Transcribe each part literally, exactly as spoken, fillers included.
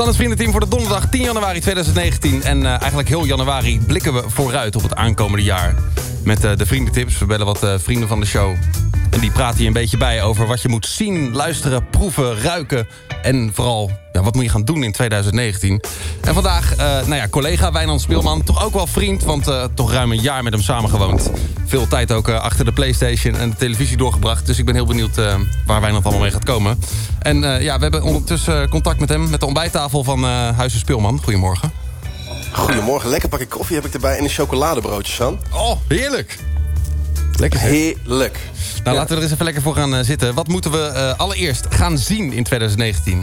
Stannis Vriendenteam voor de donderdag tien januari tweeduizend negentien. En uh, eigenlijk heel januari blikken we vooruit op het aankomende jaar. Met uh, de vriendentips. We bellen wat uh, vrienden van de show. En die praten hier een beetje bij over wat je moet zien, luisteren, proeven, ruiken. En vooral, ja, wat moet je gaan doen in tweeduizend negentien? En vandaag, uh, nou ja, collega Wijnand Speelman. Toch ook wel vriend, want uh, toch ruim een jaar met hem samengewoond. Veel tijd ook uh, achter de PlayStation en de televisie doorgebracht. Dus ik ben heel benieuwd uh, waar Wijnand allemaal mee gaat komen. En uh, ja, we hebben ondertussen contact met hem met de ontbijttafel van uh, Huizen Speelman. Goedemorgen. Goedemorgen, lekker pakje koffie heb ik erbij en een chocoladebroodje, San. Oh, heerlijk. Lekker zeg. Heerlijk. Nou, ja. laten we er eens even lekker voor gaan uh, zitten. Wat moeten we uh, allereerst gaan zien in tweeduizend negentien?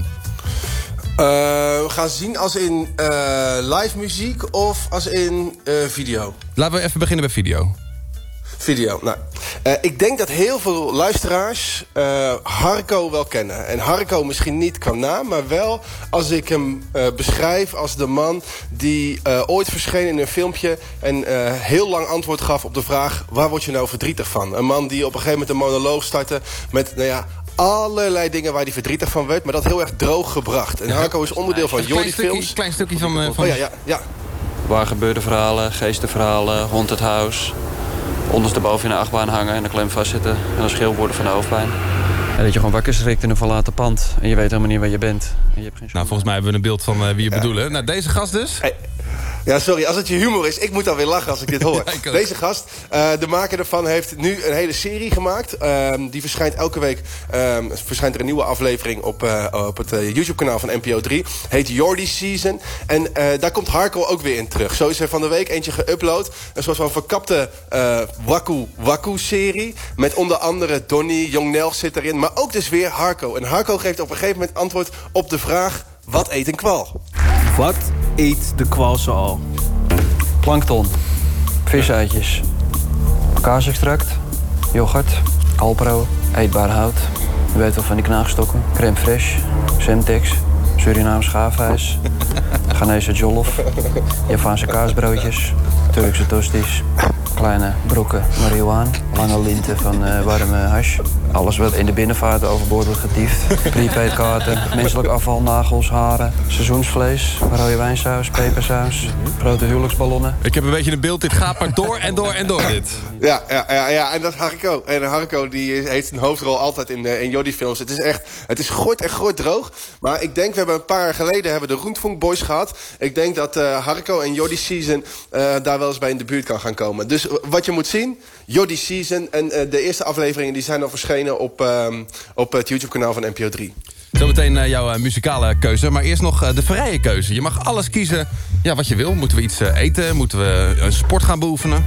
Uh, we gaan zien als in uh, live muziek of als in uh, video? Laten we even beginnen bij video. Video, nou. Uh, ik denk dat heel veel luisteraars uh, Harco wel kennen. En Harco misschien niet qua naam, maar wel als ik hem uh, beschrijf als de man die uh, ooit verscheen in een filmpje en uh, heel lang antwoord gaf op de vraag: waar word je nou verdrietig van? Een man die op een gegeven moment een monoloog startte met, nou ja, allerlei dingen waar hij verdrietig van werd, maar dat heel erg droog gebracht. En Harco is onderdeel van Jordi Films. Een klein stukje van... Uh, van... Oh ja, ja, ja. Waar gebeurde verhalen, geestenverhalen, haunted house. Ondersteboven in een achtbaan hangen en een klem vastzitten en een schil worden van de hoofdpijn. En dat je gewoon wakker schrikt in een verlaten pand en je weet helemaal niet waar je bent. En je hebt geen nou, volgens mij hebben we een beeld van uh, wie je ja. bedoelen. Nou, deze gast dus. Hey. Ja, sorry, als het je humor is, ik moet dan weer lachen als ik dit hoor. Ja, Deze gast, uh, de maker ervan, heeft nu een hele serie gemaakt. Uh, die verschijnt elke week, uh, verschijnt er een nieuwe aflevering op, uh, op het uh, YouTube-kanaal van N P O drie. Heet Jordi Season. En uh, daar komt Harco ook weer in terug. Zo is er van de week eentje geüpload. Een soort van verkapte uh, Waku Waku-serie. Met onder andere Donnie, Jong Nels zit erin. Maar ook dus weer Harco. En Harco geeft op een gegeven moment antwoord op de vraag: wat eet een kwal? Wat eet de kwal zoal? Plankton, visuitjes, kaasextract, yoghurt, Alpro, eetbaar hout. Je weet wel van die knaagstokken, crème fraîche, Semtex, Surinaams schaafijs, Ghanese jollof, Javaanse kaasbroodjes, Turkse tosties, kleine brokken marihuaan, lange linten van uh, warme hash. Alles wat in de binnenvaart overboord wordt getiefd. Prepaidkaarten, menselijk afval, nagels, haren, seizoensvlees, rode wijnsaus, pepersaus, grote huwelijksballonnen. Ik heb een beetje een beeld, dit gaat maar door en door en door dit. Ja, ja, ja, ja, en dat is Harco. En Harco die heeft een hoofdrol altijd in, uh, in Jordi Films. Het is echt, het is gort en gort droog. Maar ik denk, we hebben een paar jaar geleden hebben de Rundfunk Boys gehad. Ik denk dat uh, Harco en Jordi Season uh, daar wel eens bij in de buurt kan gaan komen. Dus wat je moet zien, Jordi Season. En uh, de eerste afleveringen die zijn al verschenen op, um, op het YouTube-kanaal van N P O drie. Zometeen uh, jouw uh, muzikale keuze, maar eerst nog uh, de vrije keuze. Je mag alles kiezen, ja, wat je wil. Moeten we iets uh, eten? Moeten we een sport gaan beoefenen?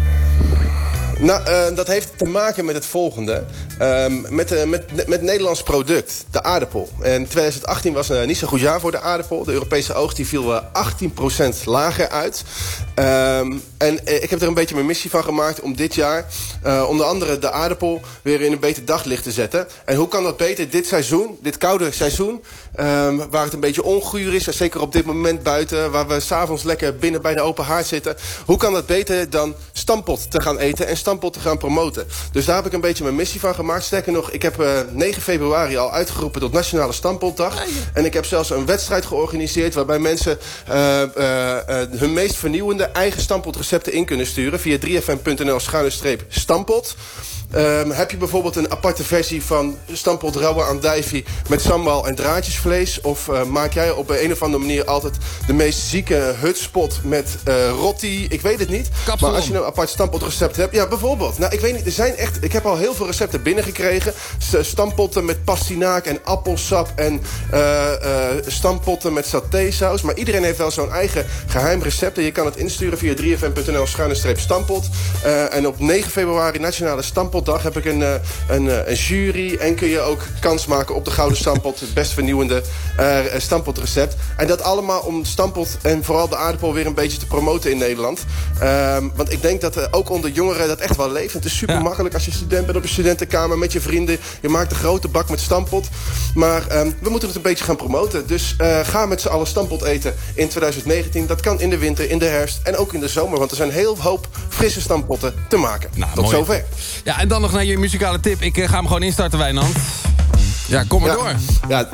Nou, uh, dat heeft te maken met het volgende. Um, met, uh, met, met Nederlands product, de aardappel. En tweeduizend achttien was uh, niet zo'n goed jaar voor de aardappel. De Europese oogst die viel uh, achttien procent lager uit. Um, en uh, ik heb er een beetje mijn missie van gemaakt om dit jaar uh, onder andere de aardappel weer in een beter daglicht te zetten. En hoe kan dat beter dit seizoen, dit koude seizoen, um, waar het een beetje onguur is, en zeker op dit moment buiten, waar we 's avonds lekker binnen bij de open haard zitten. Hoe kan dat beter dan stampot te gaan eten en stampot te gaan promoten? Dus daar heb ik een beetje mijn missie van gemaakt. Sterker nog, ik heb uh, negen februari al uitgeroepen tot Nationale Stampotdag. Ja, ja. En ik heb zelfs een wedstrijd georganiseerd waarbij mensen uh, uh, uh, hun meest vernieuwende eigen stampotrecepten in kunnen sturen via drie f m punt n l schuine streep stampot. Um, heb je bijvoorbeeld een aparte versie van stampot rauwe andijvie met sambal en draadjesvlees? Of uh, maak jij op een of andere manier altijd de meest zieke hutspot met uh, rotti? Ik weet het niet. Kapsalon. Maar als je een apart stampotrecept hebt, ja, bijvoorbeeld. Nou, ik weet niet, er zijn echt, ik heb al heel veel recepten binnengekregen. Stampotten met pastinaak en appelsap en uh, uh, stampotten met satésaus. Maar iedereen heeft wel zo'n eigen geheim recept. En je kan het insturen via drie f m punt n l schuine streep stampot. Uh, en op negen februari Nationale Stampot dag heb ik een, een, een jury. En kun je ook kans maken op de Gouden Stampot. Het best vernieuwende uh, stampotrecept. En dat allemaal om stampot en vooral de aardappel weer een beetje te promoten in Nederland. Um, want ik denk dat uh, ook onder jongeren dat echt wel leeft. Het is super makkelijk als je student bent op een studentenkamer met je vrienden. Je maakt een grote bak met stampot. Maar um, we moeten het een beetje gaan promoten. Dus uh, ga met z'n allen stampot eten in tweeduizend negentien. Dat kan in de winter, in de herfst en ook in de zomer. Want er zijn heel hoop frisse stampotten te maken. Nou, tot mooi. Zover. Ja, en dan nog naar je muzikale tip. Ik uh, ga hem gewoon instarten, Wijnand. Ja, kom maar ja, door. Ja,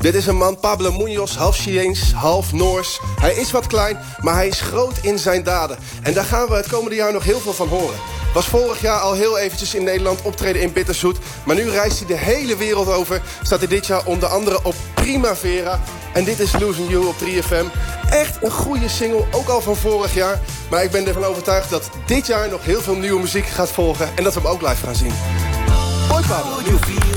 Dit is een man, Pablo Munoz, half Chileens, half Noors. Hij is wat klein, maar hij is groot in zijn daden. En daar gaan we het komende jaar nog heel veel van horen. Was vorig jaar al heel eventjes in Nederland optreden in Bitterzoet. Maar nu reist hij de hele wereld over. Staat hij dit jaar onder andere op Primavera. En dit is Losing You op drie F M. Echt een goede single, ook al van vorig jaar. Maar ik ben ervan overtuigd dat dit jaar nog heel veel nieuwe muziek gaat volgen. En dat we hem ook live gaan zien. Hoi Pablo.